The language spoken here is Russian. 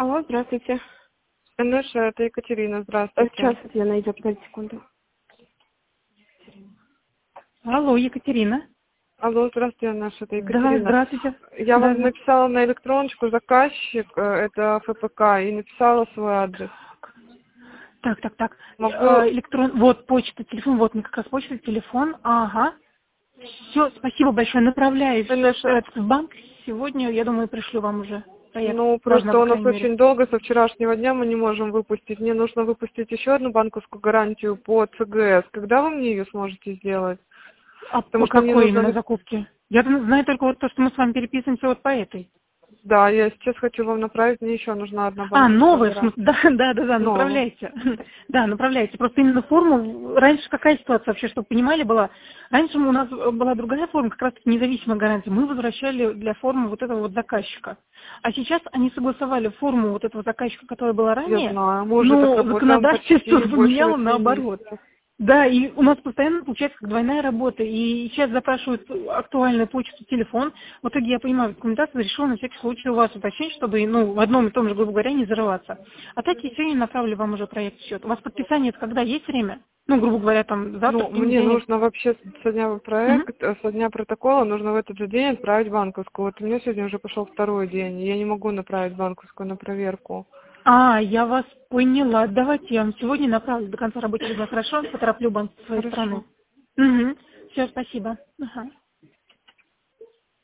Алло, здравствуйте. Анюша, это Екатерина, здравствуйте. Сейчас я найду, подождите секунду. Алло, Екатерина. Алло, здравствуйте, Анюша, это Да, Екатерина. здравствуйте. Я Да, вам да. написала на электроночку заказчик, это ФПК, и написала свой адрес. Так. Могу... Электрон, вот почта, телефон, вот мне как раз почта, телефон. Ага. Все, спасибо большое. Направляюсь Анюша, в банк. Сегодня, я думаю, пришлю вам уже проект. ну, Должна, просто по у нас крайней мере. очень долго, со вчерашнего дня мы не можем выпустить. Мне нужно выпустить еще одну банковскую гарантию по ЦГС. Когда вы мне ее сможете сделать? А Потому по что мне какой нужно... именно закупке? Я знаю только вот то, что мы с вами переписываемся вот по этой. Да, я сейчас хочу вам направить, мне еще нужна одна А, банковская новая, в гарантия. смысле, да, Новая. направляйте. Да, направляйте. Просто именно форму, раньше какая ситуация вообще, чтобы понимали, была? Раньше у нас была другая форма, как раз таки независимая гарантия. Мы возвращали для формы вот этого вот заказчика. А сейчас они согласовали форму вот этого заказчика, которая была Я ранее, знаю, мы уже так но работаем законодательство почти больше поменяло 8 наоборот. месяцев. Да, и у нас постоянно получается как двойная работа. И сейчас запрашивают актуальную почту, телефон. В итоге я понимаю, документацию решила на всякий случай у вас уточнить, чтобы в одном и том же, грубо говоря, не зарываться. А так я сегодня направлю вам уже проект счет. У вас подписание это когда есть время? Грубо говоря, там завтра, Ну, в мне понедельник. нужно вообще со дня Мгм. проект, со дня протокола нужно в этот же день отправить банковскую. Вот у меня сегодня уже пошел второй день, и я не могу направить банковскую на проверку. Я вас поняла. Давайте я вам сегодня направлю до конца рабочего дня. Хорошо? Потороплю банк с своей Хорошо. стороны. Угу. Все, спасибо. Ага.